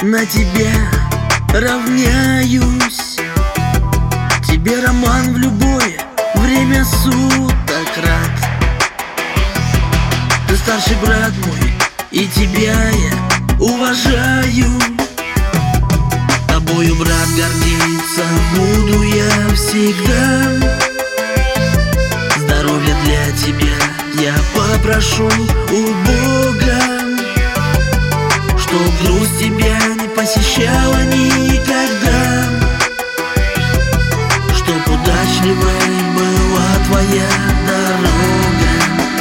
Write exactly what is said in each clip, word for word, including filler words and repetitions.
на тебя равняюсь. Тебе роман в любое время суток рад. Ты старший брат мой, и тебя я уважаю. Тобою, брат, гордиться буду я всегда. Здоровья для тебя я попрошу у Бога, чтоб грусть тебя не посещала никогда, чтоб удачливой была твоя дорога.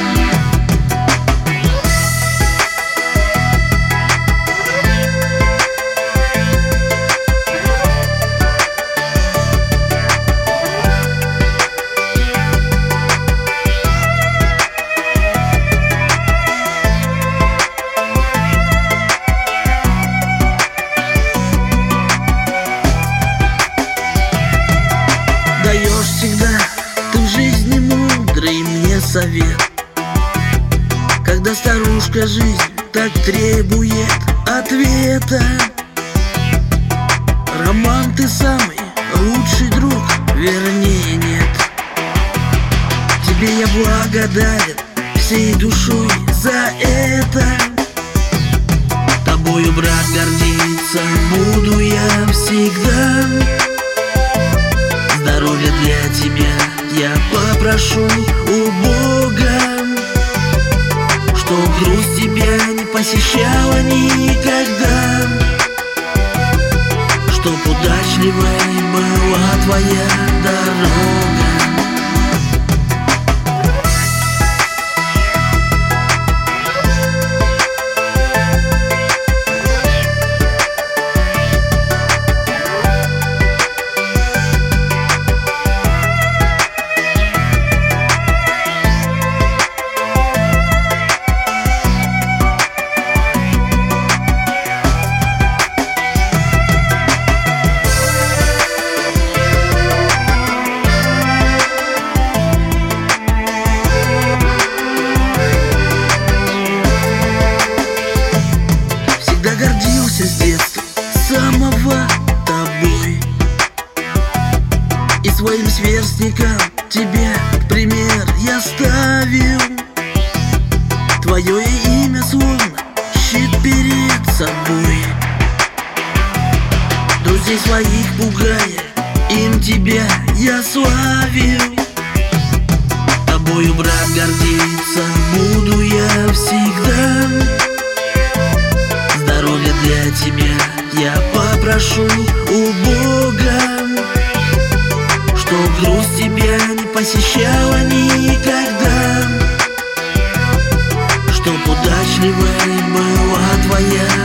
Даешь всегда ты в жизни мудрый мне совет, когда старушка жизнь так требует ответа. Роман, ты самый лучший друг, вернее нет. Тебе я благодарен всей душой за это. Тобою, брат, гордиться буду я всегда. Здоровья для тебя я попрошу у Бога, чтоб грусть тебя не посещала никогда, чтоб удачливой была твоя дорога. Гордился с детства самого тобой, и своим сверстникам тебя в пример я ставил. Твое имя словно щит перед собой, друзей своих пугая, им тебя я славил. Тобою, брат, гордиться буду я всегда. Здоровья для тебя я попрошу у Бога, чтоб грусть тебя не посещала никогда, чтоб удачливой была твоя